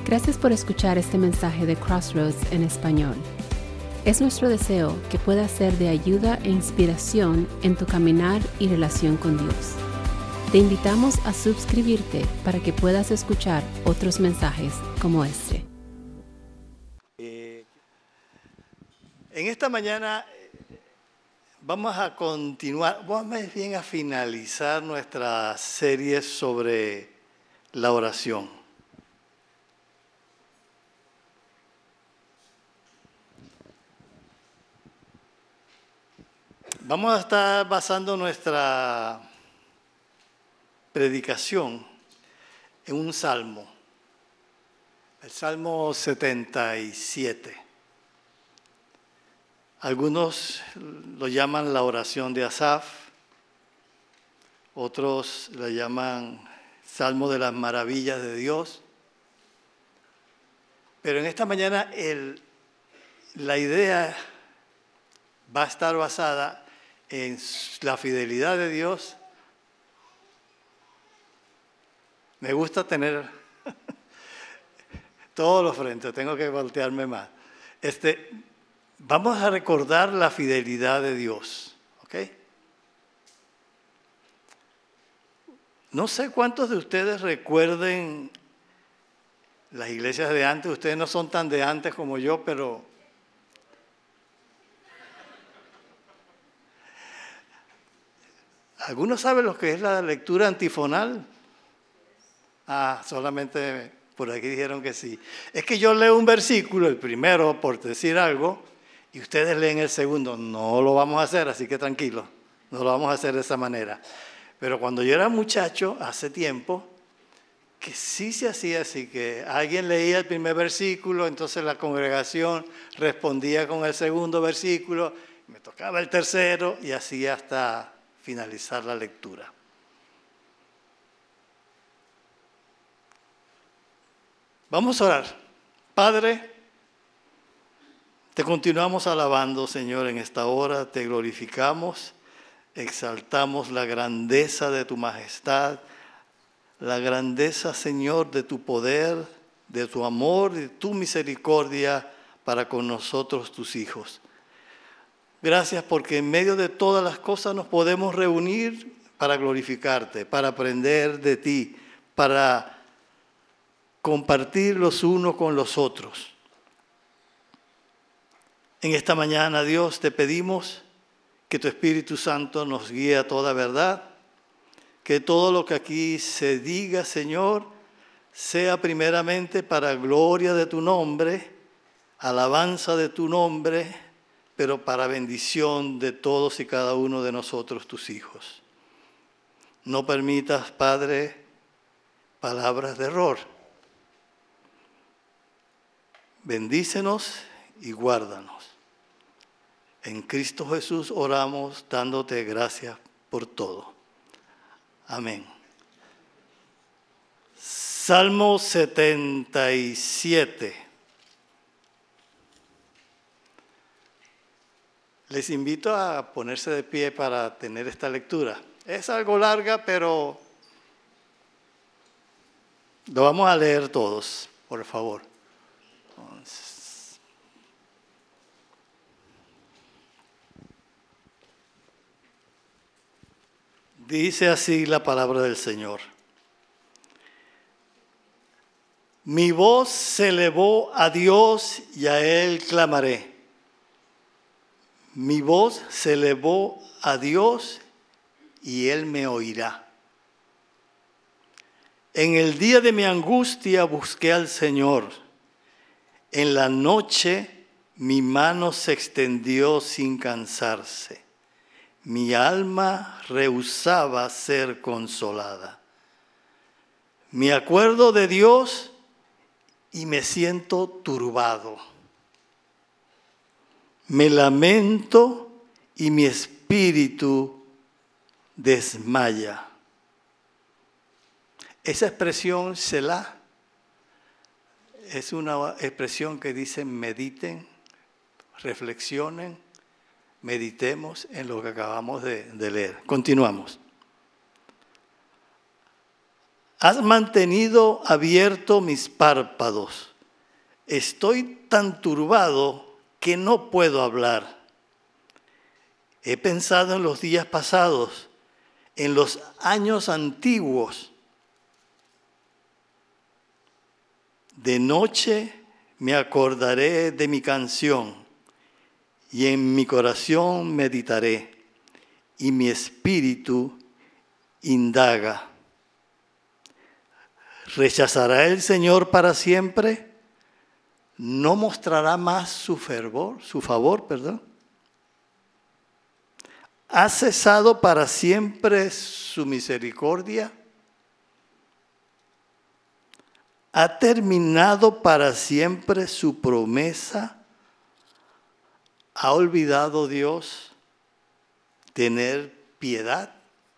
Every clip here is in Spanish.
Gracias por escuchar este mensaje de Crossroads en español. Es nuestro deseo que pueda ser de ayuda e inspiración en tu caminar y relación con Dios. Te invitamos a suscribirte para que puedas escuchar otros mensajes como este. En esta mañana vamos a continuar, vamos más bien a finalizar nuestra serie sobre la oración. Vamos a estar basando nuestra predicación en un salmo, el Salmo 77. Algunos lo llaman la oración de Asaf, otros lo llaman Salmo de las maravillas de Dios. Pero en esta mañana la idea va a estar basada en la fidelidad de Dios. Me gusta tener todos los frentes, tengo que voltearme más. Vamos a recordar la fidelidad de Dios, ¿ok? No sé cuántos de ustedes recuerden las iglesias de antes. Ustedes no son tan de antes como yo, pero ¿algunos saben lo que es la lectura antifonal? Solamente por aquí dijeron que sí. Es que yo leo un versículo, el primero, por decir algo, y ustedes leen el segundo. No lo vamos a hacer, así que tranquilos. No lo vamos a hacer de esa manera. Pero cuando yo era muchacho, hace tiempo, que sí se hacía así, que alguien leía el primer versículo, entonces la congregación respondía con el segundo versículo, me tocaba el tercero, y así hasta finalizar la lectura. Vamos a orar. Padre, te continuamos alabando, Señor, en esta hora. Te glorificamos, exaltamos la grandeza de tu majestad, la grandeza, Señor, de tu poder, de tu amor, de tu misericordia para con nosotros, tus hijos. Gracias porque en medio de todas las cosas nos podemos reunir para glorificarte, para aprender de ti, para compartir los unos con los otros. En esta mañana, Dios, te pedimos que tu Espíritu Santo nos guíe a toda verdad, que todo lo que aquí se diga, Señor, sea primeramente para gloria de tu nombre, alabanza de tu nombre, pero para bendición de todos y cada uno de nosotros, tus hijos. No permitas, Padre, palabras de error. Bendícenos y guárdanos. En Cristo Jesús oramos dándote gracias por todo. Amén. Salmo 77. Les invito a ponerse de pie para tener esta lectura. Es algo larga, pero lo vamos a leer todos, por favor. Dice así la palabra del Señor. Mi voz se elevó a Dios y a Él clamaré. Mi voz se elevó a Dios y Él me oirá. En el día de mi angustia busqué al Señor. En la noche mi mano se extendió sin cansarse. Mi alma rehusaba ser consolada. Me acuerdo de Dios y me siento turbado. Me lamento y mi espíritu desmaya. Esa expresión, Selah, es una expresión que dice mediten, reflexionen, meditemos en lo que acabamos de leer. Continuamos. Has mantenido abiertos mis párpados. Estoy tan turbado que no puedo hablar. He pensado en los días pasados, en los años antiguos. De noche me acordaré de mi canción y en mi corazón meditaré y mi espíritu indaga. ¿Rechazará el Señor para siempre? ¿No mostrará más su favor? ¿Ha cesado para siempre su misericordia? ¿Ha terminado para siempre su promesa? ¿Ha olvidado Dios tener piedad?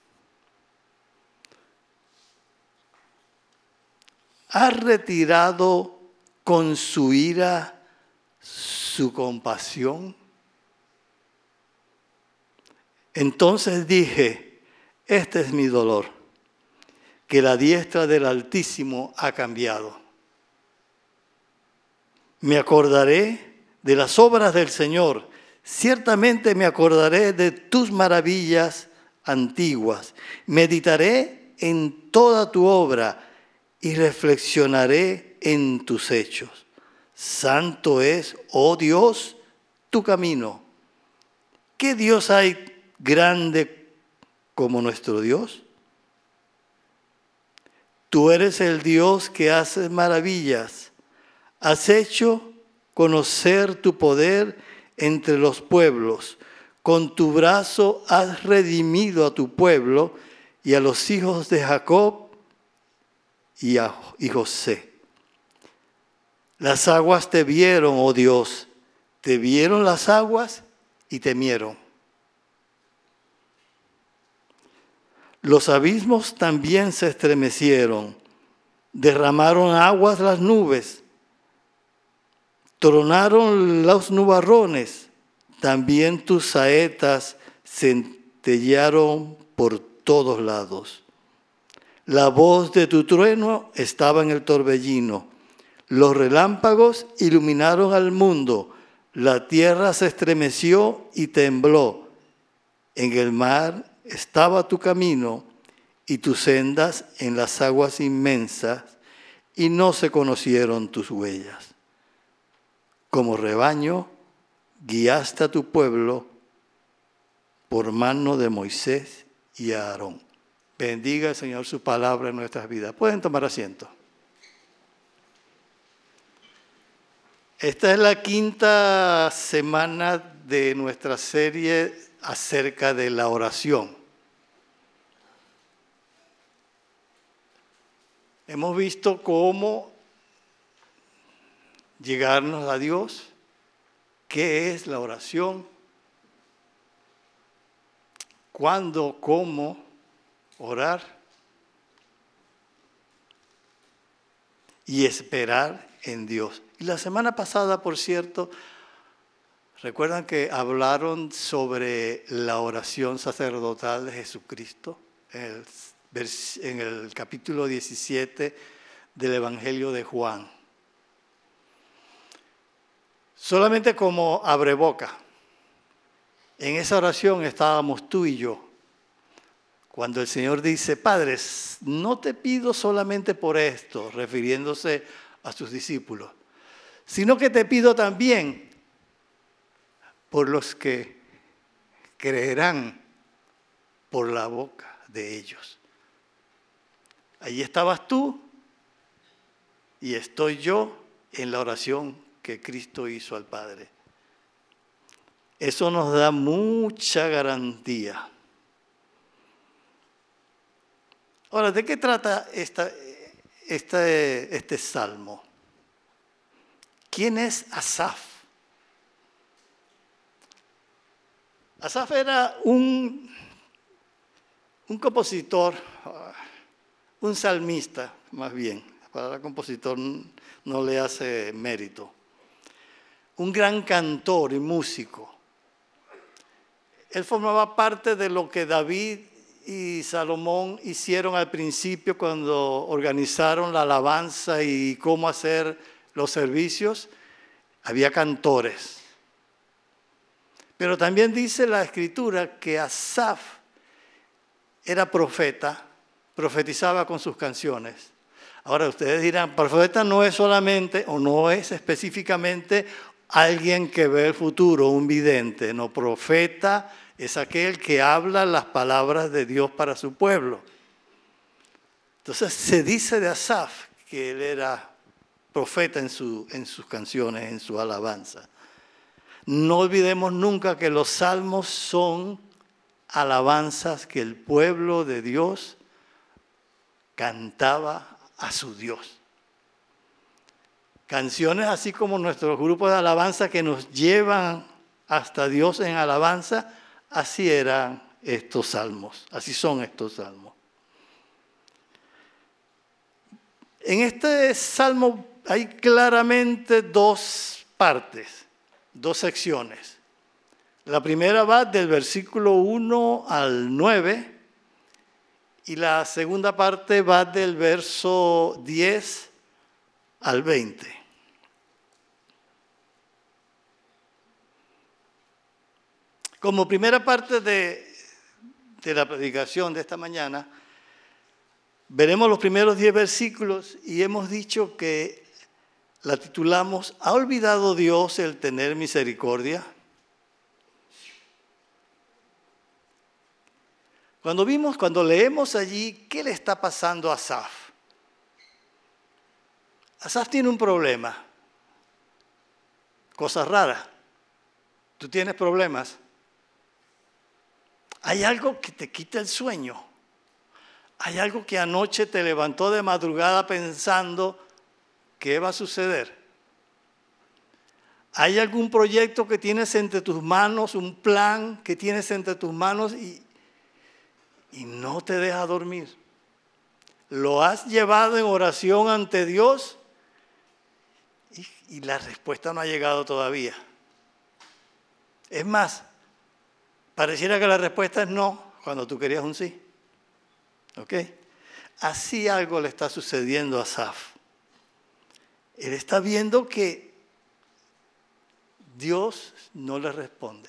¿Ha retirado con su ira su compasión? Entonces dije, este es mi dolor, que la diestra del Altísimo ha cambiado. Me acordaré de las obras del Señor, ciertamente me acordaré de tus maravillas antiguas. Meditaré en toda tu obra y reflexionaré en tus hechos. Santo es, oh Dios, tu camino. ¿Qué Dios hay grande como nuestro Dios? Tú eres el Dios que haces maravillas. Has hecho conocer tu poder entre los pueblos. Con tu brazo has redimido a tu pueblo y a los hijos de Jacob y José. Las aguas te vieron, oh Dios, te vieron las aguas y temieron. Los abismos también se estremecieron, derramaron aguas las nubes, tronaron los nubarrones, también tus saetas centellearon por todos lados. La voz de tu trueno estaba en el torbellino, los relámpagos iluminaron al mundo, la tierra se estremeció y tembló. En el mar estaba tu camino y tus sendas en las aguas inmensas, y no se conocieron tus huellas. Como rebaño guiaste a tu pueblo por mano de Moisés y Aarón. Bendiga el Señor su palabra en nuestras vidas. Pueden tomar asiento. Esta es la quinta semana de nuestra serie acerca de la oración. Hemos visto cómo llegarnos a Dios, qué es la oración, cuándo, cómo orar y esperar en Dios. Y la semana pasada, por cierto, recuerdan que hablaron sobre la oración sacerdotal de Jesucristo en el capítulo 17 del Evangelio de Juan. Solamente como abreboca, en esa oración estábamos tú y yo. Cuando el Señor dice, Padre, no te pido solamente por esto, refiriéndose a sus discípulos, sino que te pido también por los que creerán por la boca de ellos. Allí estabas tú y estoy yo en la oración que Cristo hizo al Padre. Eso nos da mucha garantía. Ahora, ¿de qué trata este salmo? ¿Quién es Asaf? Asaf era un compositor, un salmista más bien. Para el compositor no le hace mérito. Un gran cantor y músico. Él formaba parte de lo que David y Salomón hicieron al principio cuando organizaron la alabanza y cómo hacer los servicios, había cantores. Pero también dice la Escritura que Asaf era profeta, profetizaba con sus canciones. Ahora ustedes dirán, profeta no es solamente o no es específicamente alguien que ve el futuro, un vidente. No, profeta es aquel que habla las palabras de Dios para su pueblo. Entonces se dice de Asaf que él era profeta en sus canciones, en su alabanza. No olvidemos nunca que los salmos son alabanzas que el pueblo de Dios cantaba a su Dios. Canciones así como nuestros grupos de alabanza que nos llevan hasta Dios en alabanza, así eran estos salmos, así son estos salmos. En este salmo hay claramente dos partes, dos secciones. La primera va del versículo 1 al 9 y la segunda parte va del verso 10 al 20. Como primera parte de la predicación de esta mañana, veremos los primeros 10 versículos y hemos dicho que la titulamos ¿Ha olvidado Dios el tener misericordia? Cuando leemos allí, ¿qué le está pasando a Asaf? Asaf tiene un problema. Cosa rara. ¿Tú tienes problemas? Hay algo que te quita el sueño. Hay algo que anoche te levantó de madrugada pensando ¿qué va a suceder? ¿Hay algún proyecto que tienes entre tus manos, un plan que tienes entre tus manos y no te deja dormir? ¿Lo has llevado en oración ante Dios? Y la respuesta no ha llegado todavía. Es más, pareciera que la respuesta es no cuando tú querías un sí. ¿Ok? Así algo le está sucediendo a Asaf. Él está viendo que Dios no le responde.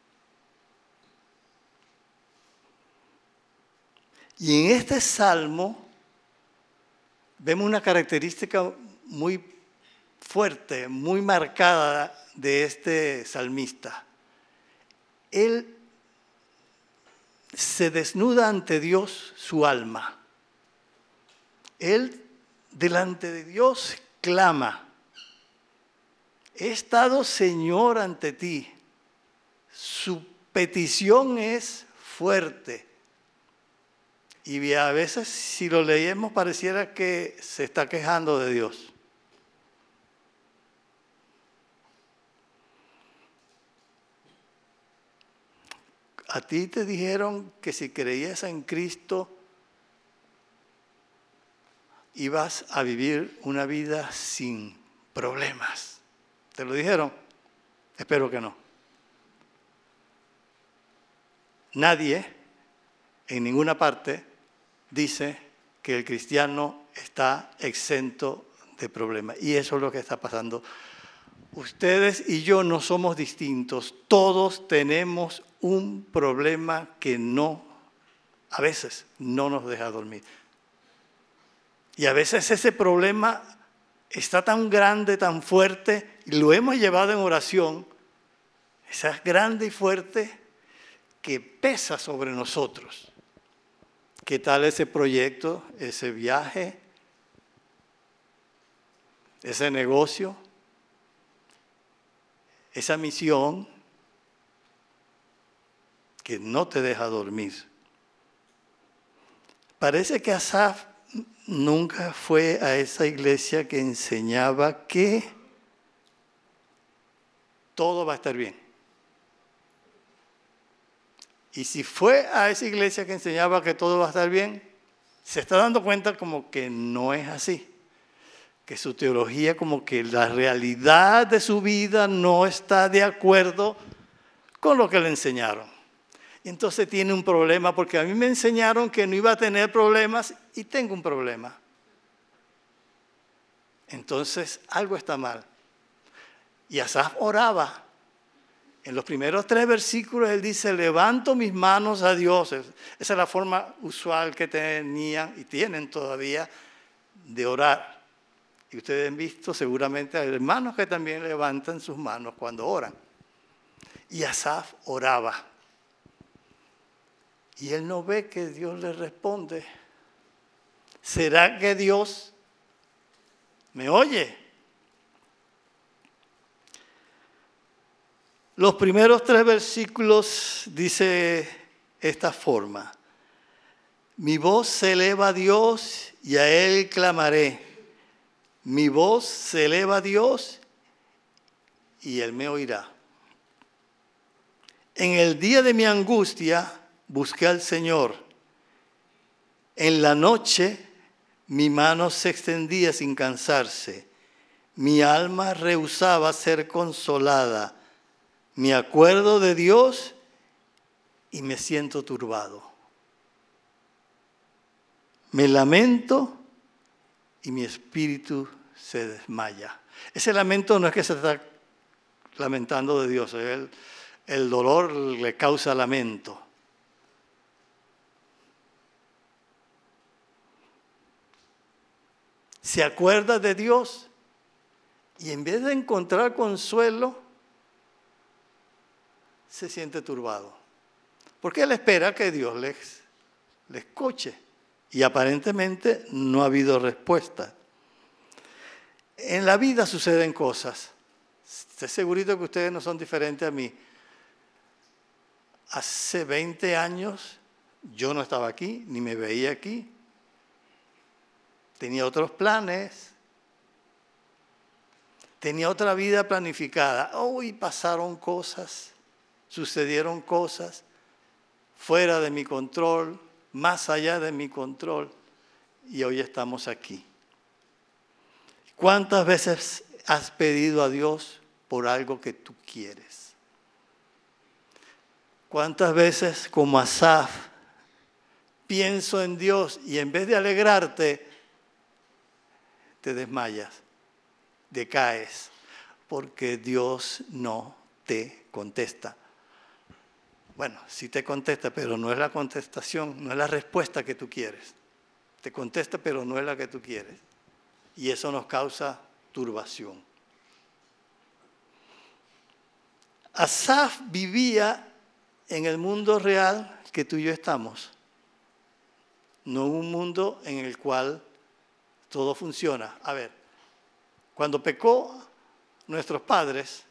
Y en este salmo vemos una característica muy fuerte, muy marcada de este salmista. Él se desnuda ante Dios su alma. Él delante de Dios clama. He estado, Señor, ante ti. Su petición es fuerte. Y a veces, si lo leemos, pareciera que se está quejando de Dios. A ti te dijeron que si creías en Cristo, ibas a vivir una vida sin problemas. ¿Te lo dijeron? Espero que no. Nadie, en ninguna parte, dice que el cristiano está exento de problemas. Y eso es lo que está pasando. Ustedes y yo no somos distintos. Todos tenemos un problema que a veces no nos deja dormir. Y a veces ese problema está tan grande, tan fuerte, y lo hemos llevado en oración, es grande y fuerte, que pesa sobre nosotros. ¿Qué tal ese proyecto, ese viaje, ese negocio, esa misión que no te deja dormir? Parece que Asaf nunca fue a esa iglesia que enseñaba que todo va a estar bien. Y si fue a esa iglesia que enseñaba que todo va a estar bien, se está dando cuenta como que no es así. Que su teología, como que la realidad de su vida no está de acuerdo con lo que le enseñaron. Y entonces tiene un problema porque a mí me enseñaron que no iba a tener problemas y tengo un problema. Entonces algo está mal. Y Asaf oraba. En los primeros 3 versículos él dice, levanto mis manos a Dios. Esa es la forma usual que tenían y tienen todavía de orar. Y ustedes han visto seguramente a hermanos que también levantan sus manos cuando oran. Y Asaf oraba. Y él no ve que Dios le responde. ¿Será que Dios me oye? Los primeros 3 versículos dice esta forma. Mi voz se eleva a Dios y a Él clamaré. Mi voz se eleva a Dios y Él me oirá. En el día de mi angustia busqué al Señor. En la noche mi mano se extendía sin cansarse. Mi alma rehusaba ser consolada. Me acuerdo de Dios y me siento turbado. Me lamento y mi espíritu se desmaya. Ese lamento no es que se está lamentando de Dios, el dolor le causa lamento. Se acuerda de Dios y en vez de encontrar consuelo, se siente turbado. Porque él espera que Dios le escuche. Y aparentemente no ha habido respuesta. En la vida suceden cosas. Estoy segurito que ustedes no son diferentes a mí. Hace 20 años yo no estaba aquí, ni me veía aquí. Tenía otros planes. Tenía otra vida planificada. Hoy pasaron cosas, sucedieron cosas fuera de mi control, más allá de mi control, y hoy estamos aquí. ¿Cuántas veces has pedido a Dios por algo que tú quieres? ¿Cuántas veces, como Asaf, pienso en Dios y en vez de alegrarte, te desmayas, decaes, porque Dios no te contesta? Bueno, sí te contesta, pero no es la contestación, no es la respuesta que tú quieres. Te contesta, pero no es la que tú quieres. Y eso nos causa turbación. Asaf vivía en el mundo real que tú y yo estamos. No un mundo en el cual todo funciona. A ver, cuando pecó nuestros padres,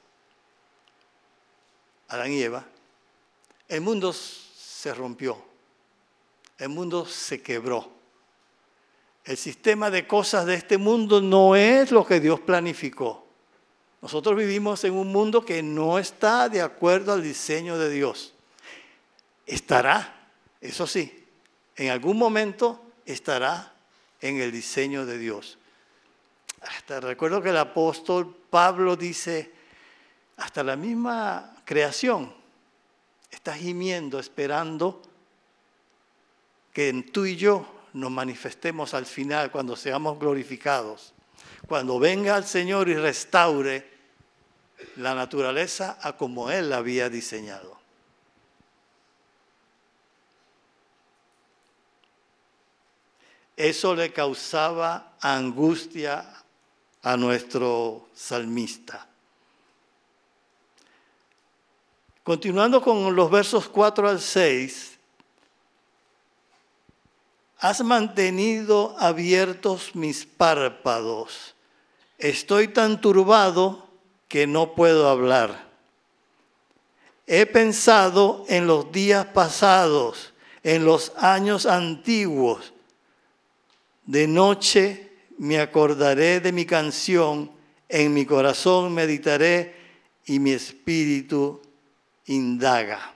Adán y Eva, el mundo se rompió, el mundo se quebró. El sistema de cosas de este mundo no es lo que Dios planificó. Nosotros vivimos en un mundo que no está de acuerdo al diseño de Dios. Estará, eso sí, en algún momento estará en el diseño de Dios. Hasta recuerdo que el apóstol Pablo dice, hasta la misma creación está gimiendo, esperando que tú y yo nos manifestemos al final, cuando seamos glorificados. Cuando venga el Señor y restaure la naturaleza a como Él la había diseñado. Eso le causaba angustia a nuestro salmista. Continuando con los versos 4 al 6, has mantenido abiertos mis párpados. Estoy tan turbado que no puedo hablar. He pensado en los días pasados, en los años antiguos. De noche me acordaré de mi canción, en mi corazón meditaré y mi espíritu indaga.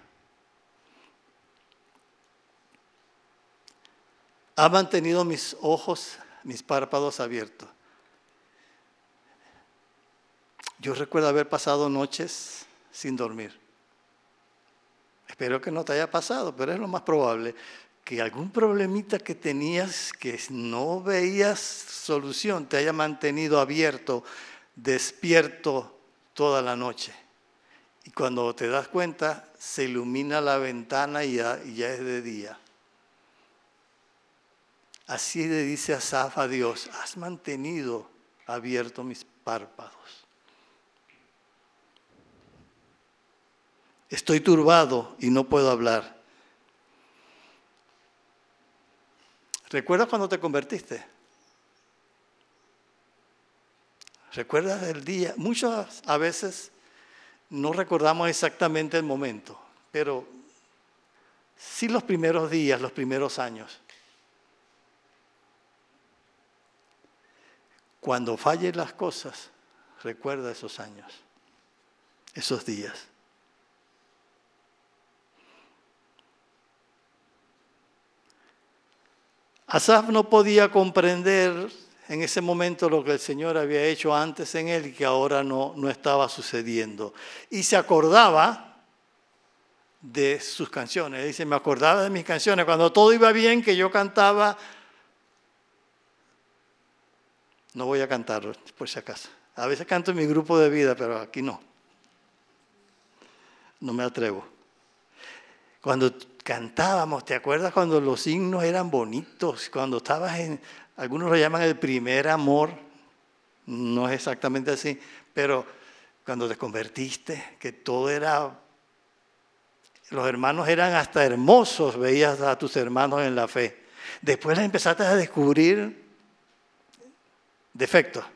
Ha mantenido mis ojos, mis párpados abiertos. Yo recuerdo haber pasado noches sin dormir. espero que no te haya pasado, pero es lo más probable, que algún problemita que tenías que no veías solución te haya mantenido abierto, despierto toda la noche. Y cuando te das cuenta, se ilumina la ventana y ya es de día. Así le dice Asaf a Dios: has mantenido abiertos mis párpados. Estoy turbado y no puedo hablar. ¿Recuerdas cuando te convertiste? ¿Recuerdas el día? Muchas a veces no recordamos exactamente el momento, pero sí los primeros días, los primeros años. Cuando fallen las cosas, recuerda esos años, esos días. Asaf no podía comprender en ese momento lo que el Señor había hecho antes en él y que ahora no estaba sucediendo. Y se acordaba de sus canciones. Dice: me acordaba de mis canciones. Cuando todo iba bien, que yo cantaba. No voy a cantarlo, por si acaso. A veces canto en mi grupo de vida, pero aquí no. No me atrevo. Cuando cantábamos, ¿te acuerdas cuando los himnos eran bonitos? Cuando estabas en, algunos lo llaman el primer amor, no es exactamente así, pero cuando te convertiste, que todo era, los hermanos eran hasta hermosos, veías a tus hermanos en la fe. Después empezaste a descubrir defectos.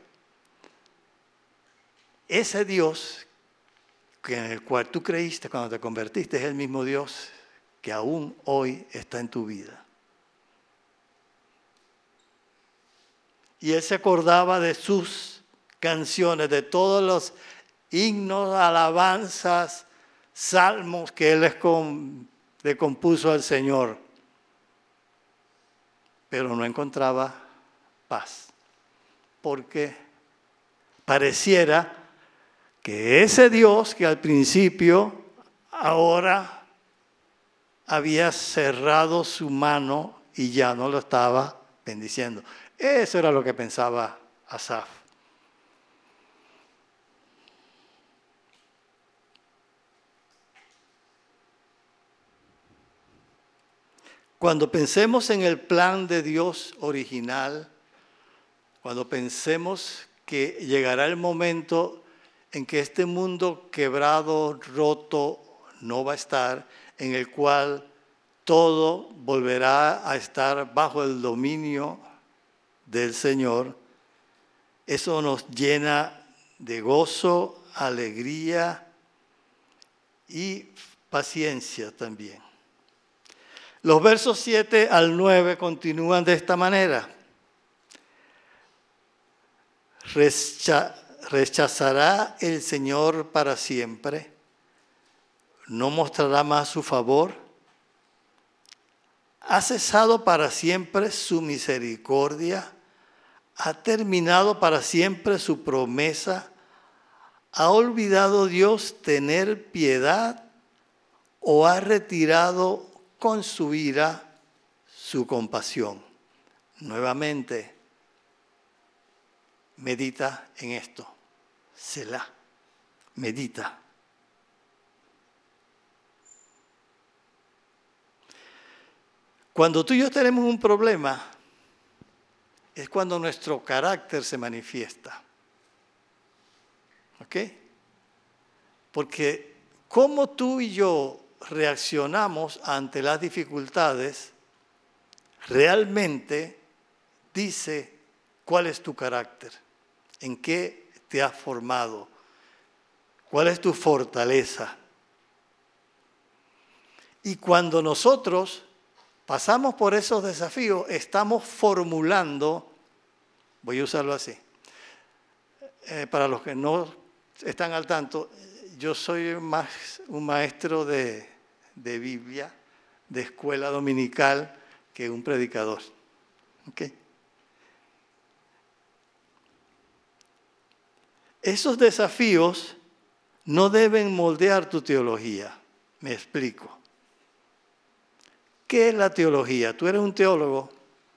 Ese Dios en el cual tú creíste cuando te convertiste es el mismo Dios que aún hoy está en tu vida. Y él se acordaba de sus canciones, de todos los himnos, alabanzas, salmos que él le compuso al Señor. Pero no encontraba paz, porque pareciera que ese Dios que al principio, ahora había cerrado su mano y ya no lo estaba bendiciendo. Eso era lo que pensaba Asaf. Cuando pensemos en el plan de Dios original, cuando pensemos que llegará el momento en que este mundo quebrado, roto, no va a estar, en el cual todo volverá a estar bajo el dominio del Señor, eso nos llena de gozo, alegría y paciencia también. Los versos 7 al 9 continúan de esta manera. ¿Rechazará el Señor para siempre? ¿No mostrará más su favor? ¿Ha cesado para siempre su misericordia? ¿Ha terminado para siempre su promesa? ¿Ha olvidado Dios tener piedad? ¿O ha retirado con su ira su compasión? Nuevamente, medita en esto. Selah. Medita. Cuando tú y yo tenemos un problema, es cuando nuestro carácter se manifiesta. ¿Ok? Porque cómo tú y yo reaccionamos ante las dificultades, realmente dice cuál es tu carácter, en qué te has formado, cuál es tu fortaleza. Y cuando nosotros pasamos por esos desafíos, estamos formulando, voy a usarlo así, para los que no están al tanto, yo soy más un maestro de Biblia, de escuela dominical, que un predicador. ¿Okay? Esos desafíos no deben moldear tu teología, Me explico. ¿Qué es la teología? ¿Tú eres un teólogo?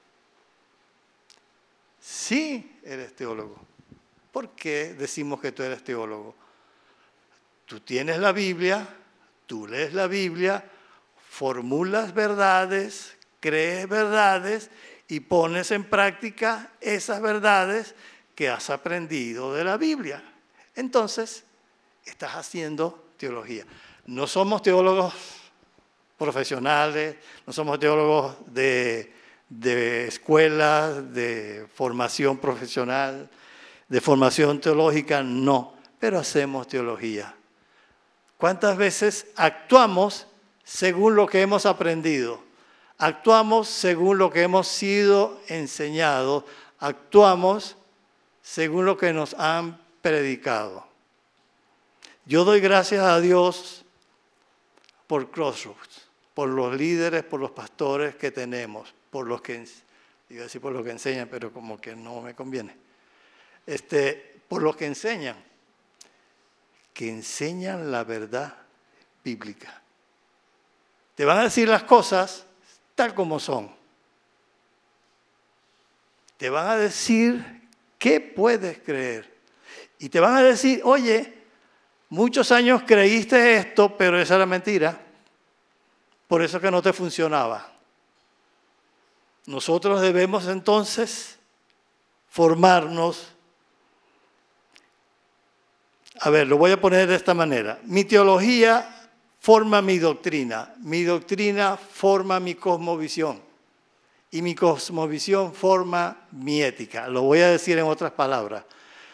Sí, eres teólogo. ¿Por qué decimos que tú eres teólogo? Tú tienes la Biblia, tú lees la Biblia, formulas verdades, crees verdades y pones en práctica esas verdades que has aprendido de la Biblia. Entonces, estás haciendo teología. No somos teólogos profesionales, no somos teólogos de escuelas, de formación profesional, de formación teológica, no, pero hacemos teología. ¿Cuántas veces actuamos según lo que hemos aprendido? Actuamos según lo que hemos sido enseñados, actuamos según lo que nos han predicado. Yo doy gracias a Dios por Crossroads, por los líderes, por los pastores que tenemos, por los que, iba a decir por los que enseñan, pero como que no me conviene. Por los que enseñan la verdad bíblica. Te van a decir las cosas tal como son. Te van a decir qué puedes creer. Y te van a decir, oye, muchos años creíste esto, pero esa era mentira. Por eso que no te funcionaba. Nosotros debemos entonces formarnos. A ver, lo voy a poner de esta manera. Mi teología forma mi doctrina forma mi cosmovisión y mi cosmovisión forma mi ética. Lo voy a decir en otras palabras.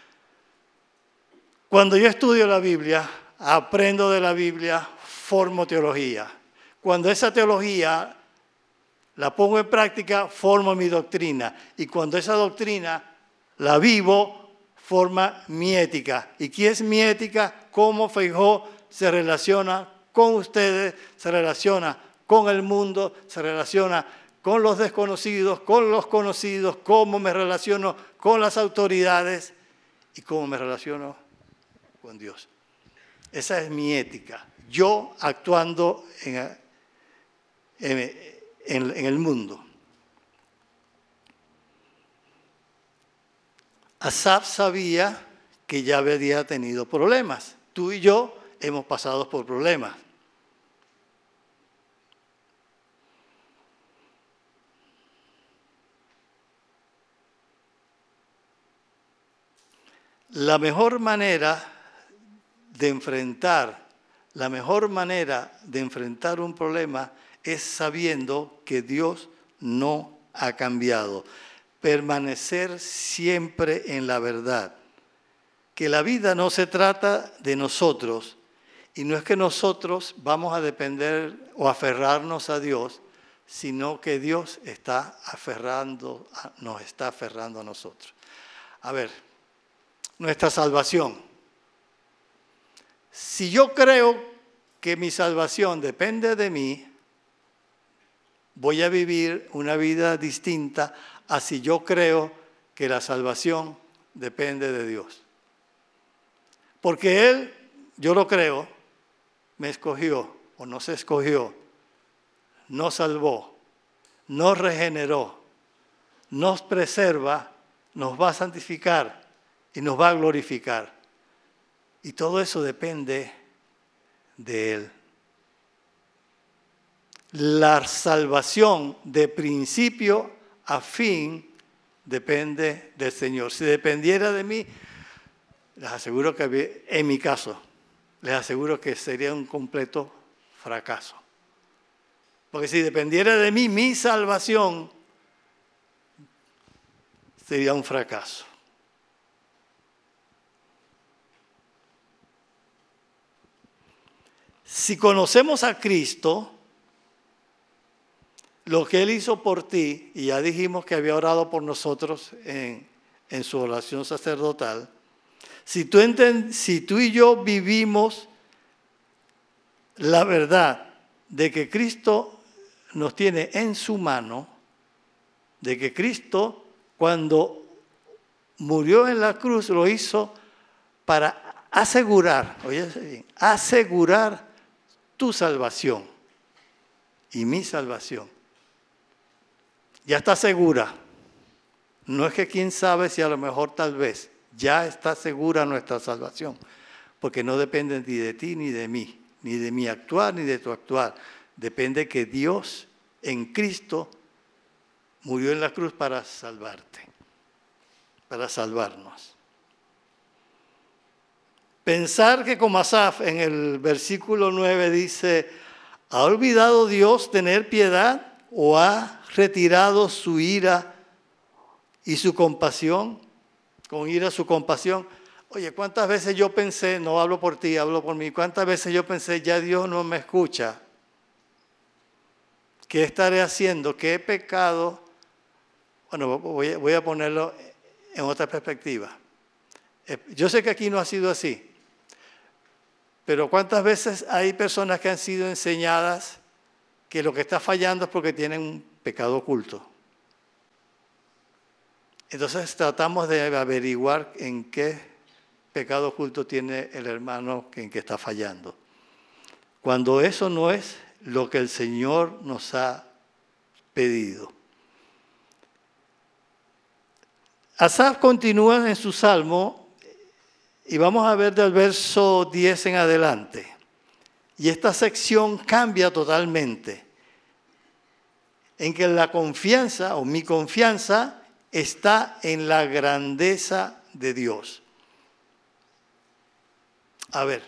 Cuando yo estudio la Biblia, aprendo de la Biblia, formo teología. Cuando esa teología la pongo en práctica, formo mi doctrina. Y cuando esa doctrina la vivo, forma mi ética. ¿Y qué es mi ética? Cómo Feijó se relaciona con ustedes, se relaciona con el mundo, se relaciona con los desconocidos, con los conocidos, cómo me relaciono con las autoridades y cómo me relaciono con Dios. Esa es mi ética. Yo actuando en el mundo. Asaf sabía que ya había tenido problemas. Tú y yo hemos pasado por problemas. La mejor manera de enfrentar un problema es sabiendo que Dios no ha cambiado. Permanecer siempre en la verdad. Que la vida no se trata de nosotros y no es que nosotros vamos a depender o aferrarnos a Dios, sino que Dios nos está aferrando a nosotros. A ver, nuestra salvación. Si yo creo que mi salvación depende de mí, voy a vivir una vida distinta a si yo creo que la salvación depende de Dios. Porque Él, yo lo creo, me escogió o nos escogió, nos salvó, nos regeneró, nos preserva, nos va a santificar y nos va a glorificar. Y todo eso depende de Él. La salvación de principio a fin depende del Señor. Si dependiera de mí, les aseguro que en mi caso, les aseguro que sería un completo fracaso. Porque si dependiera de mí, mi salvación sería un fracaso. Si conocemos a Cristo, lo que Él hizo por ti, y ya dijimos que había orado por nosotros en su oración sacerdotal, si tú y yo vivimos la verdad de que Cristo nos tiene en su mano, de que Cristo cuando murió en la cruz lo hizo para asegurar tu salvación y mi salvación ya está segura. No es que quién sabe si a lo mejor tal vez ya está segura nuestra salvación, porque no depende ni de ti ni de mí, ni de mi actuar ni de tu actuar. Depende que Dios en Cristo murió en la cruz para salvarte, para salvarnos. Pensar que como Asaf en el versículo 9 dice, ¿ha olvidado Dios tener piedad o ha retirado su ira y su compasión? Con ira su compasión. Oye, ¿cuántas veces yo pensé, no hablo por ti, hablo por mí, cuántas veces yo pensé, ya Dios no me escucha? ¿Qué estaré haciendo? ¿Qué he pecado? Bueno, voy a ponerlo en otra perspectiva. Yo sé que aquí no ha sido así, pero ¿cuántas veces hay personas que han sido enseñadas que lo que está fallando es porque tienen un pecado oculto? Entonces tratamos de averiguar en qué pecado oculto tiene el hermano en que está fallando. Cuando eso no es lo que el Señor nos ha pedido. Asaf continúa en su salmo y vamos a ver del verso 10 en adelante. Y esta sección cambia totalmente. En que la confianza o mi confianza está en la grandeza de Dios. A ver,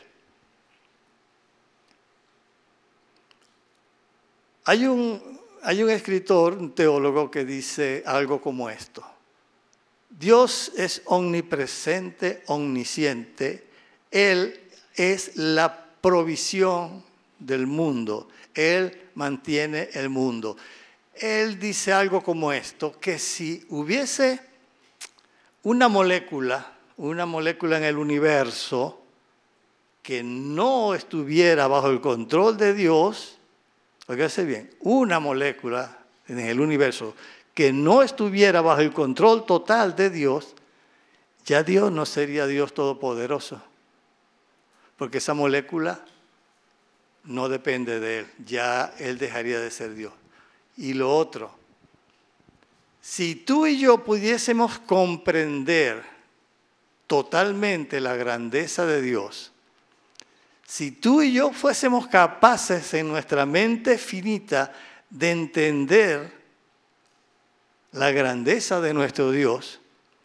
hay un escritor, un teólogo que dice algo como esto. Dios es omnipresente, omnisciente. Él es la provisión del mundo. Él mantiene el mundo. Él dice algo como esto, que si hubiese una molécula en el universo que no estuviera bajo el control de Dios, fíjese bien, una molécula en el universo que no estuviera bajo el control total de Dios, ya Dios no sería Dios todopoderoso, porque esa molécula no depende de Él, ya Él dejaría de ser Dios. Y lo otro, si tú y yo pudiésemos comprender totalmente la grandeza de Dios, si tú y yo fuésemos capaces en nuestra mente finita de entender la grandeza de nuestro Dios,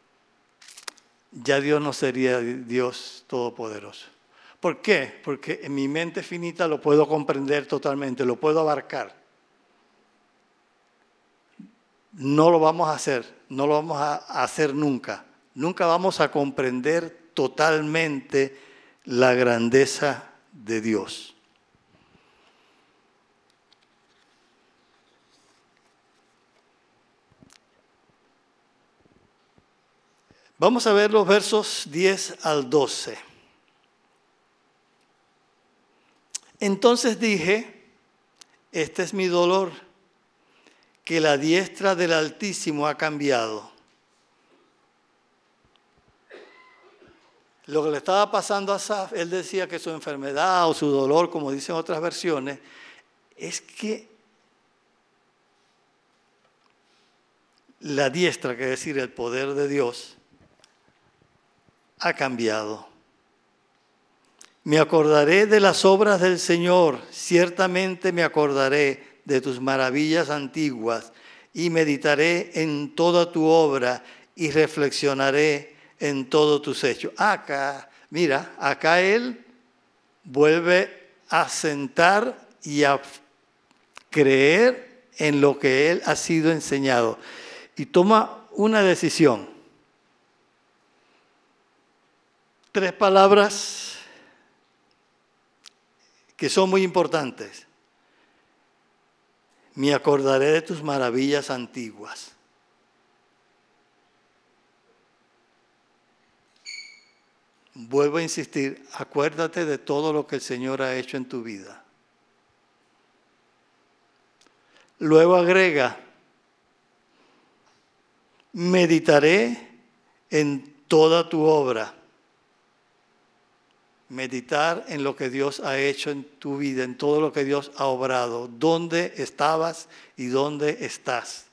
ya Dios no sería Dios todopoderoso. ¿Por qué? Porque en mi mente finita lo puedo comprender totalmente, lo puedo abarcar. No lo vamos a hacer, no lo vamos a hacer nunca. Nunca vamos a comprender totalmente la grandeza de Dios. Vamos a ver los versos 10 al 12. Entonces dije, este es mi dolor, que la diestra del Altísimo ha cambiado. Lo que le estaba pasando a Asaf, él decía que su enfermedad o su dolor, como dicen otras versiones, es que la diestra, que es decir, el poder de Dios, ha cambiado. Me acordaré de las obras del Señor, ciertamente me acordaré de tus maravillas antiguas y meditaré en toda tu obra y reflexionaré en todos tus hechos. Acá, mira, acá él vuelve a sentar y a creer en lo que él ha sido enseñado y toma una decisión. 3 palabras que son muy importantes. Me acordaré de tus maravillas antiguas. Vuelvo a insistir, acuérdate de todo lo que el Señor ha hecho en tu vida. Luego agrega, meditaré en toda tu obra. meditar en lo que Dios ha hecho en tu vida, en todo lo que Dios ha obrado, dónde estabas y dónde estás.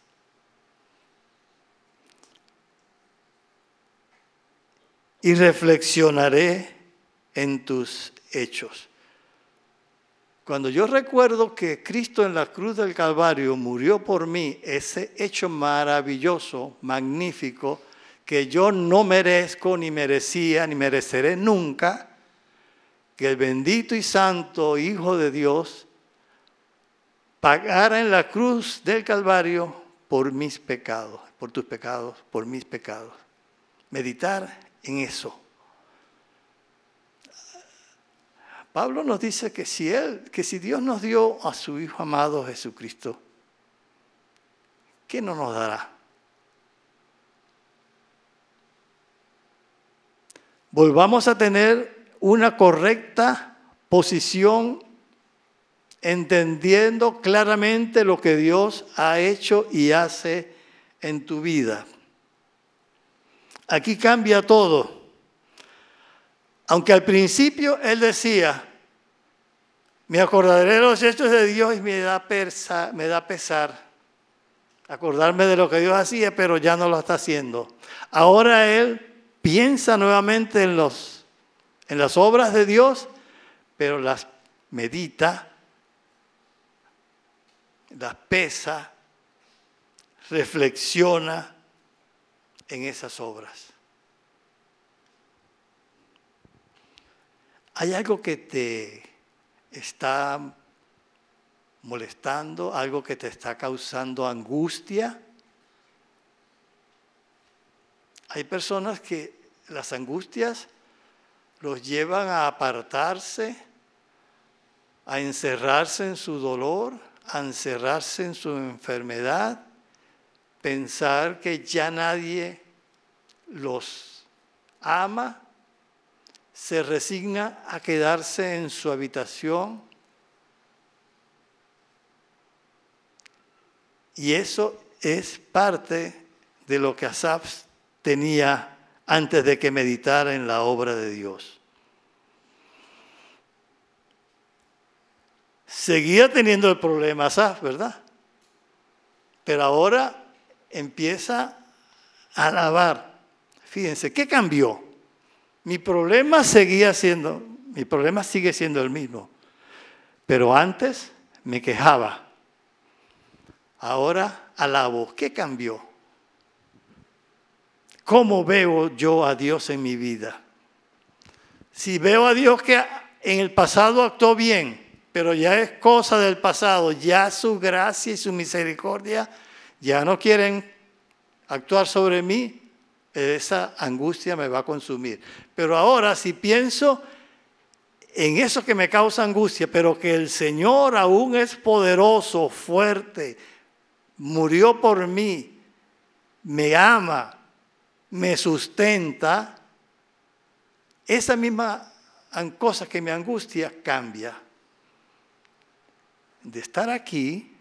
Y reflexionaré en tus hechos. Cuando yo recuerdo que Cristo en la cruz del Calvario murió por mí, ese hecho maravilloso, magnífico, que yo no merezco, ni merecía, ni mereceré nunca, que el bendito y santo Hijo de Dios pagara en la cruz del Calvario por mis pecados, por tus pecados, por mis pecados. Meditar en eso. Pablo nos dice que si Dios nos dio a su Hijo amado Jesucristo, ¿qué no nos dará? Volvamos a tener una correcta posición, entendiendo claramente lo que Dios ha hecho y hace en tu vida. Aquí cambia todo. Aunque al principio él decía, me acordaré de los hechos de Dios y me da pesar acordarme de lo que Dios hacía, pero ya no lo está haciendo. Ahora él piensa nuevamente en las obras de Dios, pero las medita, las pesa, reflexiona en esas obras. ¿Hay algo que te está molestando? ¿Algo que te está causando angustia? Hay personas que las angustias los llevan a apartarse, a encerrarse en su dolor, a encerrarse en su enfermedad, pensar que ya nadie los ama, se resigna a quedarse en su habitación. Y eso es parte de lo que Asaf tenía antes de que meditara en la obra de Dios. Seguía teniendo el problema Asaf, ¿verdad? Pero ahora empieza a alabar. Fíjense, ¿qué cambió? Mi problema sigue siendo el mismo. Pero antes me quejaba. Ahora alabo. ¿Qué cambió? ¿Cómo veo yo a Dios en mi vida? Si veo a Dios que en el pasado actuó bien, pero ya es cosa del pasado, ya su gracia y su misericordia ya no quieren actuar sobre mí, esa angustia me va a consumir. Pero ahora si pienso en eso que me causa angustia, pero que el Señor aún es poderoso, fuerte, murió por mí, me ama, me sustenta, esa misma cosa que me angustia cambia. De estar aquí,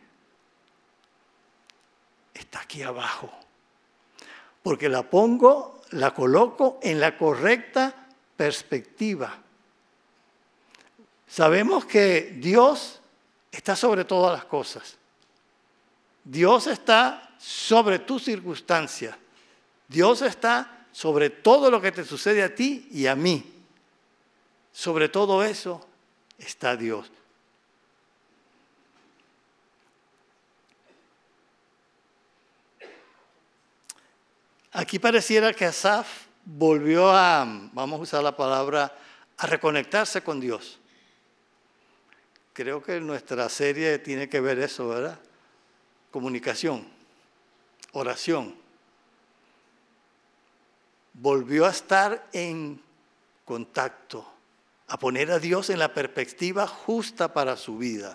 está aquí abajo. Porque la coloco en la correcta perspectiva. Sabemos que Dios está sobre todas las cosas. Dios está sobre tus circunstancias. Dios está sobre todo lo que te sucede a ti y a mí. Sobre todo eso está Dios. Aquí pareciera que Asaf volvió vamos a usar la palabra, a reconectarse con Dios. Creo que nuestra serie tiene que ver eso, ¿verdad? Comunicación, oración. Volvió a estar en contacto, a poner a Dios en la perspectiva justa para su vida.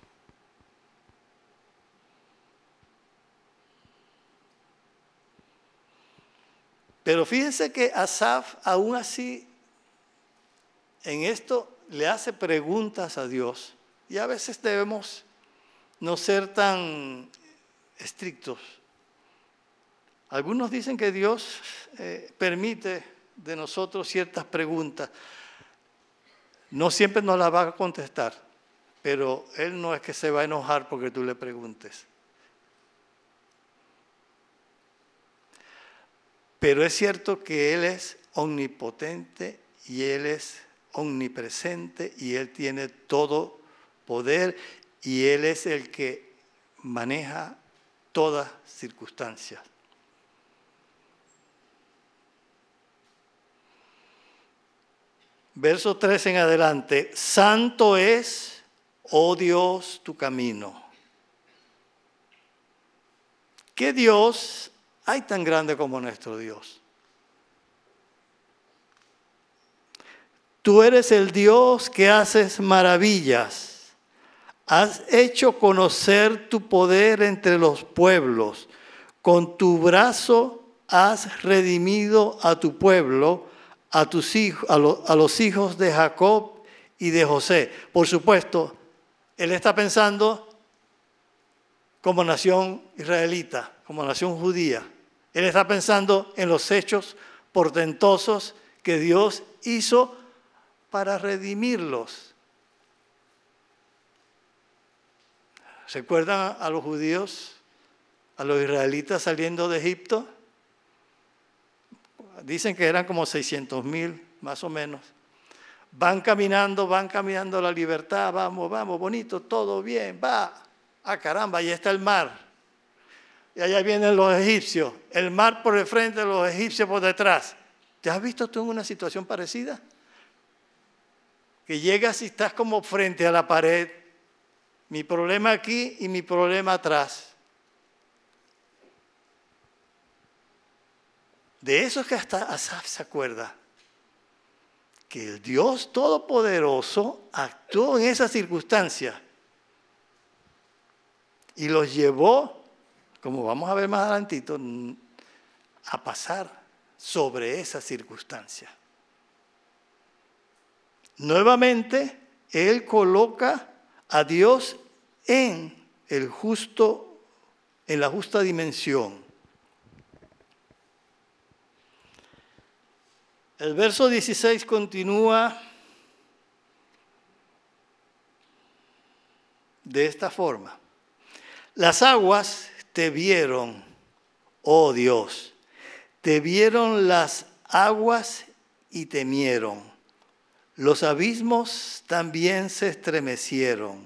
Pero fíjense que Asaf, aún así, en esto le hace preguntas a Dios. Y a veces debemos no ser tan estrictos. Algunos dicen que Dios permite de nosotros ciertas preguntas. No siempre nos la va a contestar, pero Él no es que se va a enojar porque tú le preguntes. Pero es cierto que Él es omnipotente y Él es omnipresente y Él tiene todo poder y Él es el que maneja todas circunstancias. Verso 3 en adelante. Santo es, oh Dios, tu camino. ¿Qué Dios hay tan grande como nuestro Dios? Tú eres el Dios que haces maravillas. Has hecho conocer tu poder entre los pueblos. Con tu brazo has redimido a tu pueblo, a tus hijos, a los hijos de Jacob y de José. Por supuesto, él está pensando como nación israelita, como nación judía. Él está pensando en los hechos portentosos que Dios hizo para redimirlos. ¿Recuerdan a los judíos, a los israelitas saliendo de Egipto? Dicen que eran como 600,000, más o menos. Van caminando a la libertad, vamos, bonito, todo bien, va. Ah, caramba, ahí está el mar. Y allá vienen los egipcios, el mar por el frente, los egipcios por detrás. ¿Te has visto tú en una situación parecida? Que llegas y estás como frente a la pared. Mi problema aquí y mi problema atrás. De eso es que hasta Asaf se acuerda. Que el Dios Todopoderoso actuó en esa circunstancia. Y los llevó, como vamos a ver más adelantito, a pasar sobre esa circunstancia. Nuevamente, él coloca a Dios en la justa dimensión. El verso 16 continúa de esta forma. Las aguas te vieron, oh Dios, te vieron las aguas y temieron. Los abismos también se estremecieron.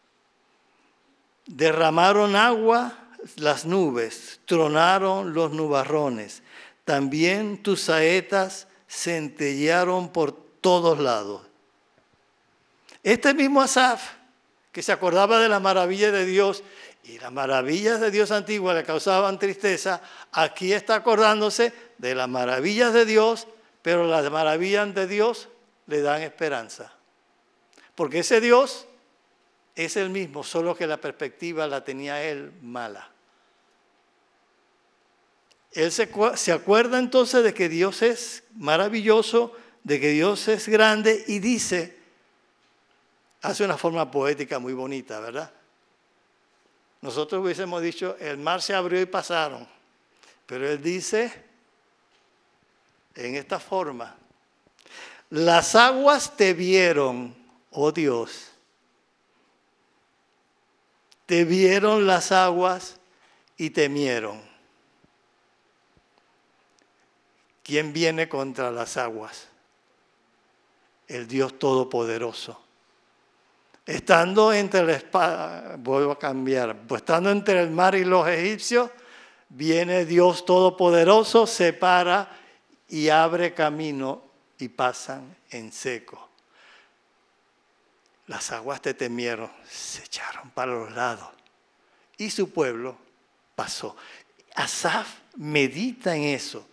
Derramaron agua las nubes, tronaron los nubarrones. También tus saetas centellearon por todos lados. Este mismo Asaf, que se acordaba de las maravillas de Dios, y las maravillas de Dios antiguas le causaban tristeza, aquí está acordándose de las maravillas de Dios, pero las maravillas de Dios le dan esperanza. Porque ese Dios es el mismo, solo que la perspectiva la tenía él mala. Él se acuerda entonces de que Dios es maravilloso, de que Dios es grande y dice, hace una forma poética muy bonita, ¿verdad? Nosotros hubiésemos dicho, el mar se abrió y pasaron. Pero él dice en esta forma, las aguas te vieron, oh Dios. Te vieron las aguas y temieron. ¿Quién viene contra las aguas? El Dios Todopoderoso. Estando entre la espada, vuelvo a cambiar, pues estando entre el mar y los egipcios, viene Dios Todopoderoso, se para y abre camino y pasan en seco. Las aguas te temieron, se echaron para los lados y su pueblo pasó. Asaf medita en eso.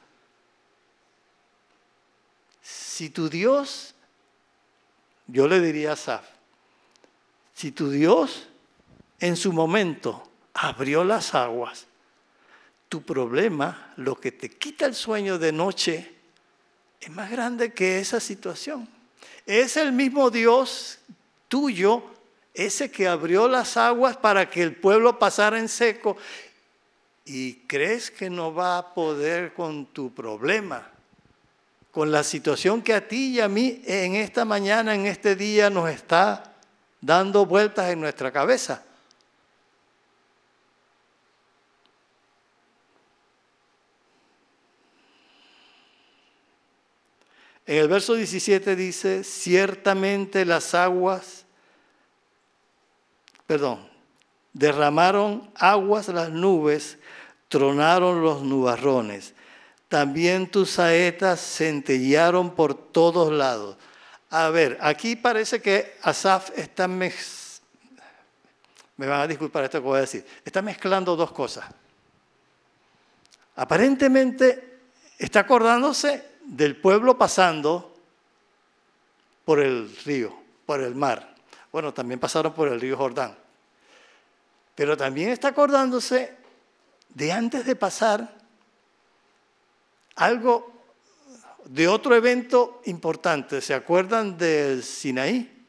Si tu Dios, yo le diría a Asaf, si tu Dios en su momento abrió las aguas, tu problema, lo que te quita el sueño de noche, es más grande que esa situación. Es el mismo Dios tuyo, ese que abrió las aguas para que el pueblo pasara en seco. ¿Y crees que no va a poder con tu problema? con la situación que a ti y a mí en esta mañana, en este día, nos está dando vueltas en nuestra cabeza. En el verso 17 dice, ciertamente las aguas, derramaron aguas las nubes, tronaron los nubarrones. También tus saetas centellearon por todos lados. A ver, aquí parece que Asaf está me van a disculpar esto que voy a decir, está mezclando dos cosas. Aparentemente está acordándose del pueblo pasando por el río, por el mar. Bueno, también pasaron por el río Jordán. Pero también está acordándose de antes de pasar algo de otro evento importante. ¿Se acuerdan del Sinaí?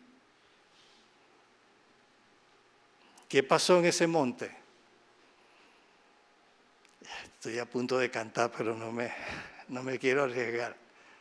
¿Qué pasó en ese monte? Estoy a punto de cantar, pero no me quiero arriesgar.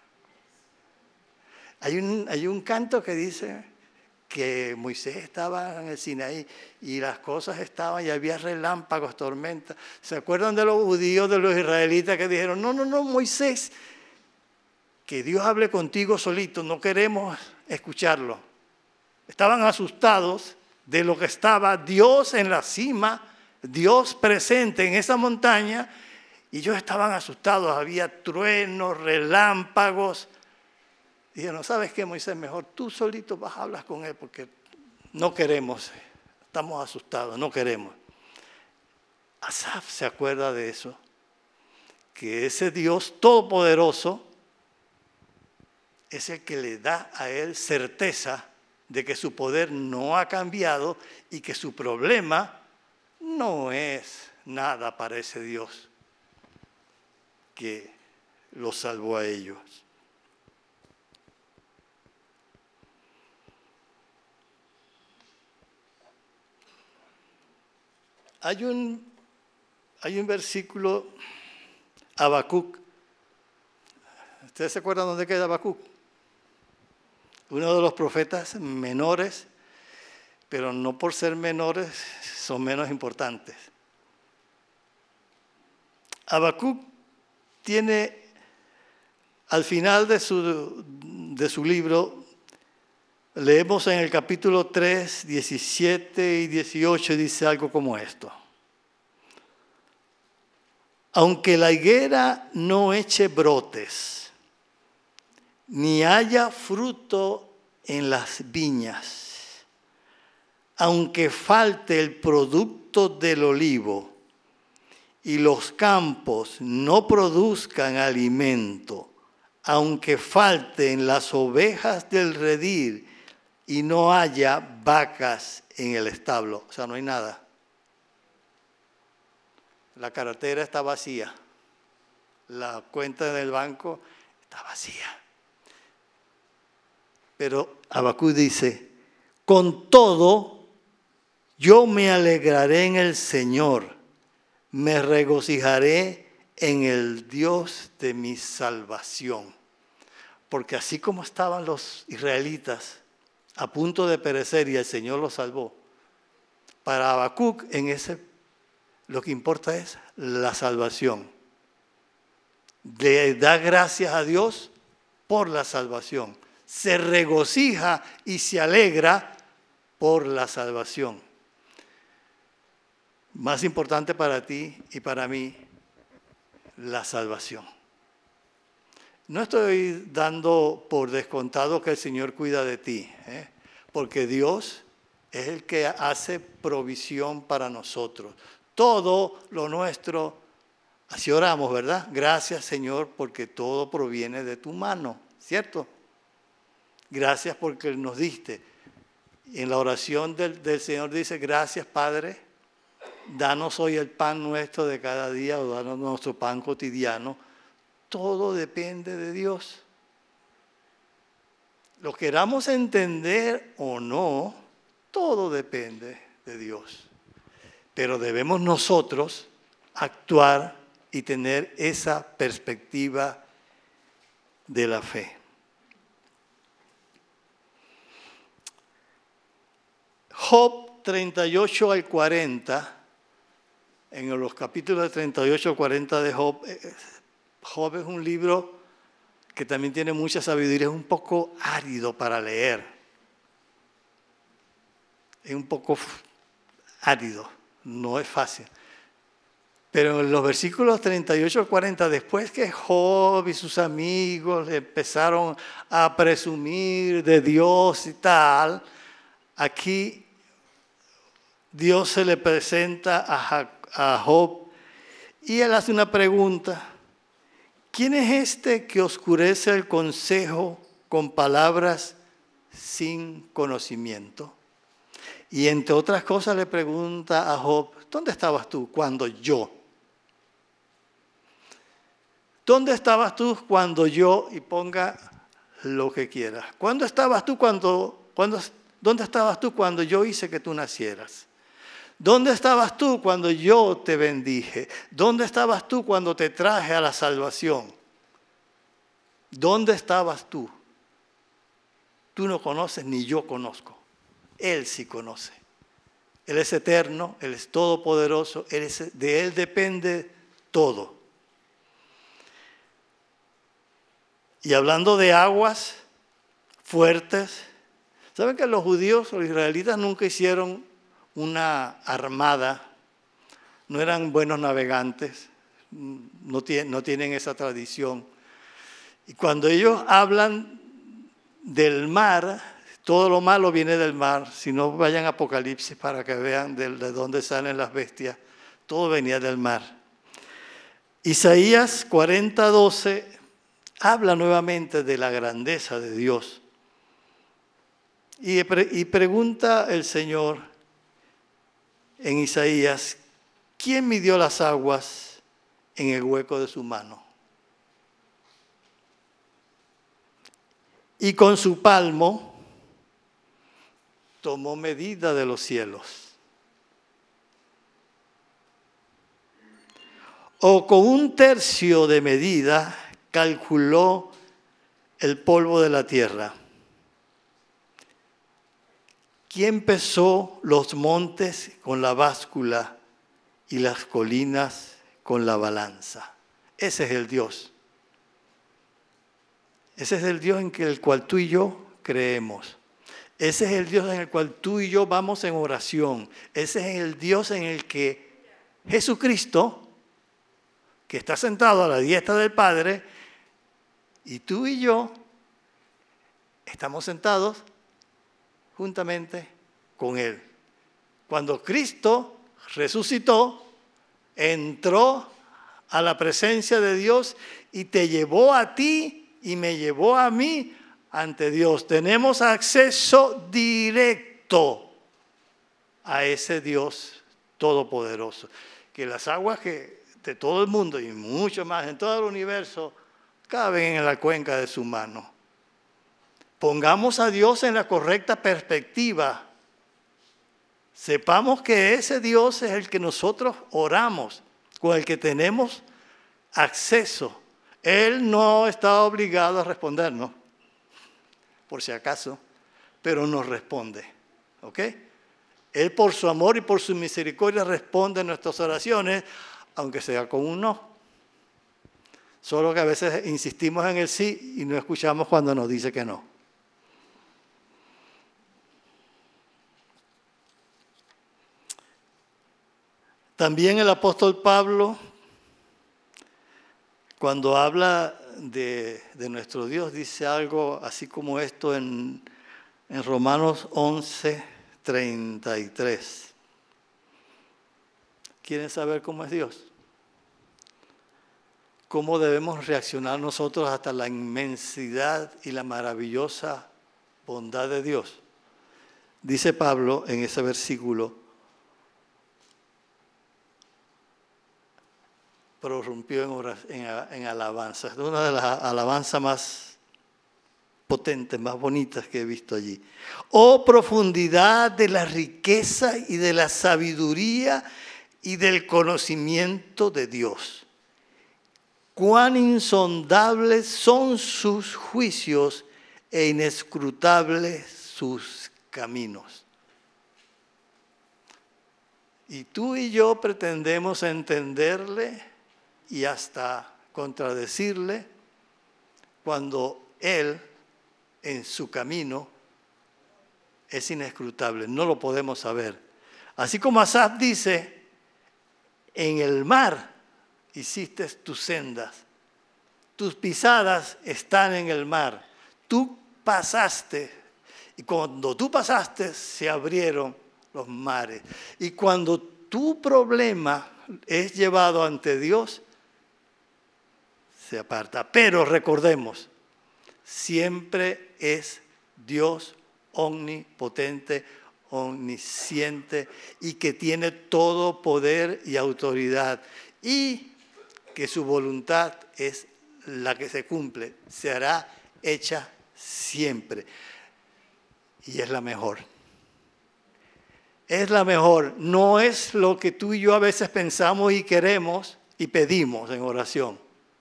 Hay un canto que dice que Moisés estaba en el Sinaí y las cosas estaban y había relámpagos, tormentas. ¿Se acuerdan de los judíos, de los israelitas que dijeron, no, Moisés, que Dios hable contigo solito, no queremos escucharlo? Estaban asustados de lo que estaba Dios en la cima, Dios presente en esa montaña, y ellos estaban asustados, había truenos, relámpagos. Dijeron, ¿sabes qué, Moisés? Mejor tú solito vas a hablar con él porque no queremos, estamos asustados, no queremos. Asaf se acuerda de eso, que ese Dios todopoderoso es el que le da a él certeza de que su poder no ha cambiado y que su problema no es nada para ese Dios que los salvó a ellos. Hay un versículo, Habacuc. ¿Ustedes se acuerdan dónde queda Habacuc? Uno de los profetas menores, pero no por ser menores son menos importantes. Habacuc tiene, al final de su libro, leemos en el capítulo 3, 17 y 18, dice algo como esto. Aunque la higuera no eche brotes, ni haya fruto en las viñas, aunque falte el producto del olivo y los campos no produzcan alimento, aunque falten las ovejas del redil y no haya vacas en el establo, o sea, no hay nada. La cartera está vacía, la cuenta del banco está vacía. Pero Habacuc dice, con todo, yo me alegraré en el Señor, me regocijaré en el Dios de mi salvación. Porque así como estaban los israelitas a punto de perecer y el Señor los salvó, para Habacuc lo que importa es la salvación. Le da gracias a Dios por la salvación. Se regocija y se alegra por la salvación. Más importante para ti y para mí, la salvación. No estoy dando por descontado que el Señor cuida de ti, porque Dios es el que hace provisión para nosotros. Todo lo nuestro, así oramos, ¿verdad? Gracias, Señor, porque todo proviene de tu mano, ¿cierto? Gracias porque nos diste. En la oración del Señor dice, gracias, Padre, danos hoy el pan nuestro de cada día o danos nuestro pan cotidiano. Todo depende de Dios. Lo queramos entender o no, todo depende de Dios. Pero debemos nosotros actuar y tener esa perspectiva de la fe. Job 38 al 40, en los capítulos de 38 al 40 de Job, Job es un libro que también tiene mucha sabiduría, es un poco árido para leer. Es un poco árido, no es fácil. Pero en los versículos 38 al 40, después que Job y sus amigos empezaron a presumir de Dios y tal, aquí Dios se le presenta a Job y él hace una pregunta. ¿Quién es este que oscurece el consejo con palabras sin conocimiento? Y entre otras cosas le pregunta a Job, ¿dónde estabas tú cuando yo? ¿Dónde estabas tú cuando yo? Y ponga lo que quieras. ¿Dónde estabas tú cuando yo hice que tú nacieras? ¿Dónde estabas tú cuando yo te bendije? ¿Dónde estabas tú cuando te traje a la salvación? ¿Dónde estabas tú? Tú no conoces ni yo conozco. Él sí conoce. Él es eterno, Él es todopoderoso, de Él depende todo. Y hablando de aguas fuertes, ¿saben que los judíos, los israelitas nunca hicieron una armada? No eran buenos navegantes, no tienen esa tradición. Y cuando ellos hablan del mar, todo lo malo viene del mar. Si no, vayan a Apocalipsis para que vean de dónde salen las bestias. Todo venía del mar. Isaías 40:12 habla nuevamente de la grandeza de Dios. Y pregunta el Señor en Isaías, ¿quién midió las aguas en el hueco de su mano? Y con su palmo tomó medida de los cielos. O con 1/3 de medida calculó el polvo de la tierra. ¿Quién pesó los montes con la báscula y las colinas con la balanza? Ese es el Dios. Ese es el Dios en el cual tú y yo creemos. Ese es el Dios en el cual tú y yo vamos en oración. Ese es el Dios en el que Jesucristo, que está sentado a la diestra del Padre, y tú y yo estamos sentados juntamente con Él. Cuando Cristo resucitó, entró a la presencia de Dios y te llevó a ti y me llevó a mí ante Dios. Tenemos acceso directo a ese Dios todopoderoso. Que las aguas de todo el mundo y mucho más en todo el universo caben en la cuenca de su mano. Pongamos a Dios en la correcta perspectiva. Sepamos que ese Dios es el que nosotros oramos, con el que tenemos acceso. Él no está obligado a respondernos, por si acaso, pero nos responde. ¿Ok? Él por su amor y por su misericordia responde a nuestras oraciones, aunque sea con un no. Solo que a veces insistimos en el sí y no escuchamos cuando nos dice que no. También el apóstol Pablo, cuando habla de nuestro Dios, dice algo así como esto en Romanos 11:33. ¿Quieren saber cómo es Dios? ¿Cómo debemos reaccionar nosotros hasta la inmensidad y la maravillosa bondad de Dios? Dice Pablo en ese versículo, prorrumpió en alabanza. Es una de las alabanzas más potentes, más bonitas que he visto allí. Oh, profundidad de la riqueza y de la sabiduría y del conocimiento de Dios. cuán insondables son sus juicios e inescrutables sus caminos. Y tú y yo pretendemos entenderle y hasta contradecirle cuando Él en su camino es inescrutable. No lo podemos saber. Así como Asaf dice, en el mar hiciste tus sendas, tus pisadas están en el mar. Tú pasaste y cuando tú pasaste se abrieron los mares. Y cuando tu problema es llevado ante Dios, se aparta. Pero recordemos, siempre es Dios omnipotente, omnisciente y que tiene todo poder y autoridad. Y que su voluntad es la que se cumple, se hará hecha siempre. Y es la mejor. Es la mejor. No es lo que tú y yo a veces pensamos y queremos y pedimos en oración.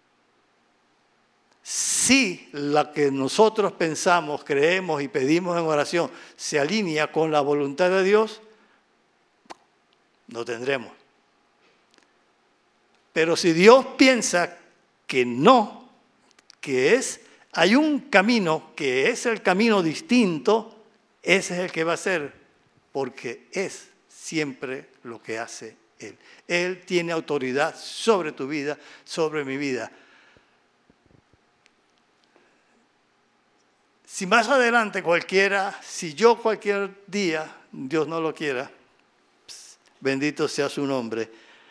Si la que nosotros pensamos, creemos y pedimos en oración se alinea con la voluntad de Dios, lo tendremos. Pero si Dios piensa que no, hay un camino que es el camino distinto, ese es el que va a ser, porque es siempre lo que hace Él. Él tiene autoridad sobre tu vida, sobre mi vida. Si más adelante si yo cualquier día, Dios no lo quiera, bendito sea su nombre,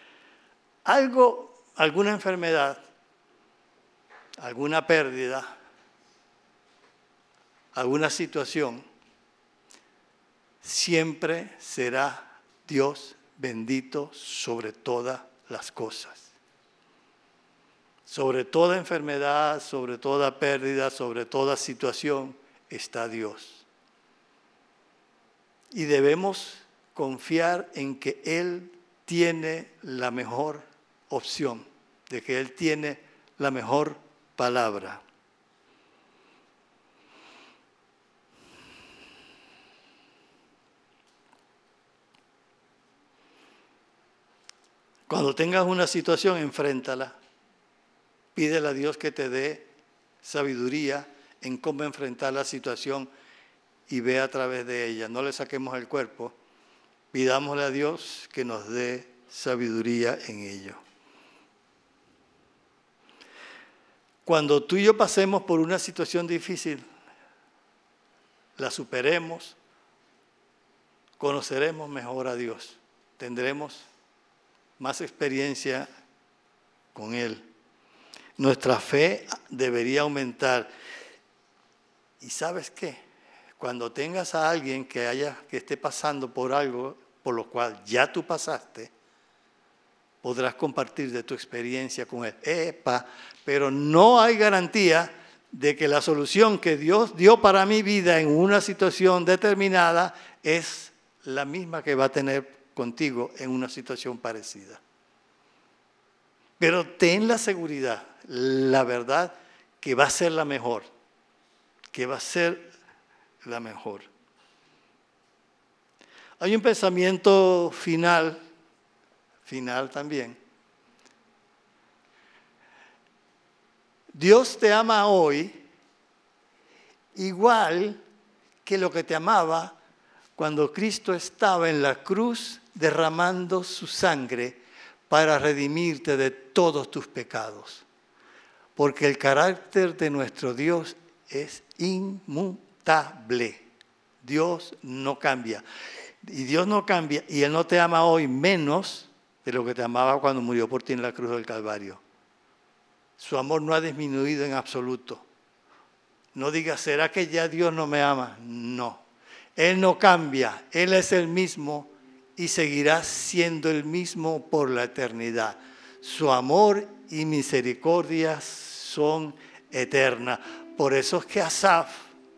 alguna enfermedad, alguna pérdida, alguna situación, siempre será Dios bendito sobre todas las cosas. Sobre toda enfermedad, sobre toda pérdida, sobre toda situación está Dios. Y debemos confiar en que Él tiene la mejor opción, de que Él tiene la mejor palabra. Cuando tengas una situación, enfréntala. Pídele a Dios que te dé sabiduría en cómo enfrentar la situación y ve a través de ella. No le saquemos el cuerpo. Pidámosle a Dios que nos dé sabiduría en ello. Cuando tú y yo pasemos por una situación difícil, la superemos, conoceremos mejor a Dios. Tendremos más experiencia con Él. Nuestra fe debería aumentar. ¿Y sabes qué? Cuando tengas a alguien que esté pasando por algo por lo cual ya tú pasaste, podrás compartir de tu experiencia con él. Pero no hay garantía de que la solución que Dios dio para mi vida en una situación determinada es la misma que va a tener contigo en una situación parecida. Pero ten la seguridad, la verdad, que va a ser la mejor. Que va a ser la mejor. Hay un pensamiento final también. Dios te ama hoy igual que lo que te amaba cuando Cristo estaba en la cruz derramando su sangre para redimirte de todos tus pecados. Porque el carácter de nuestro Dios es inmutable. Dios no cambia. Y Dios no cambia y Él no te ama hoy menos de lo que te amaba cuando murió por ti en la cruz del Calvario. Su amor no ha disminuido en absoluto. No digas, ¿será que ya Dios no me ama? No. Él no cambia. Él es el mismo y seguirá siendo el mismo por la eternidad. Su amor y misericordia son eternas. Por eso es que Asaf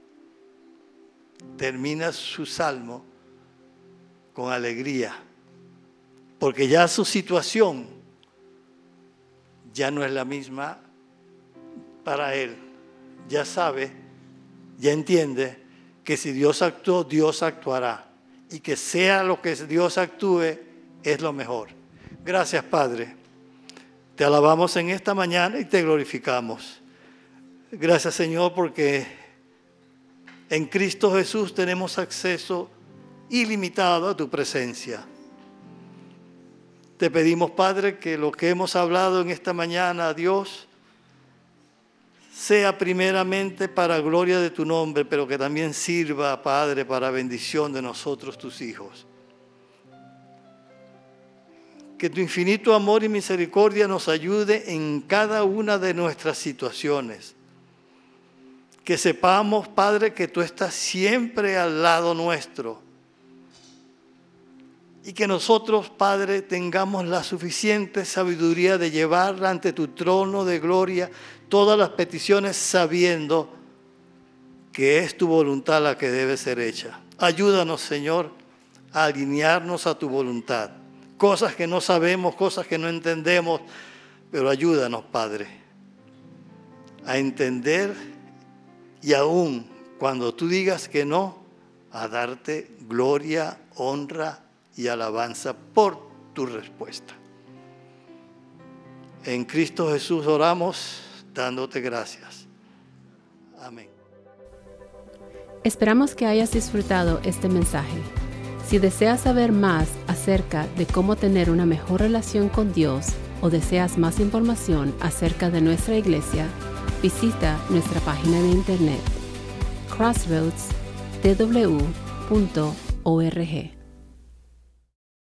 termina su salmo con alegría. Porque ya su situación ya no es la misma para él. Ya sabe, ya entiende que si Dios actuó, Dios actuará. Y que sea lo que Dios actúe, es lo mejor. Gracias, Padre. Te alabamos en esta mañana y te glorificamos. Gracias, Señor, porque en Cristo Jesús tenemos acceso ilimitado a tu presencia. Te pedimos, Padre, que lo que hemos hablado en esta mañana, Dios, sea primeramente para gloria de tu nombre, pero que también sirva, Padre, para bendición de nosotros, tus hijos. Que tu infinito amor y misericordia nos ayude en cada una de nuestras situaciones. Que sepamos, Padre, que tú estás siempre al lado nuestro. Y que nosotros, Padre, tengamos la suficiente sabiduría de llevar ante tu trono de gloria todas las peticiones sabiendo que es tu voluntad la que debe ser hecha. Ayúdanos, Señor, a alinearnos a tu voluntad. Cosas que no sabemos, cosas que no entendemos, pero ayúdanos, Padre, a entender y aún cuando tú digas que no, a darte gloria, honra y alabanza por tu respuesta. En Cristo Jesús oramos, dándote gracias. Amén. Esperamos que hayas disfrutado este mensaje. Si deseas saber más acerca de cómo tener una mejor relación con Dios o deseas más información acerca de nuestra iglesia, visita nuestra página de internet crossroadstw.org.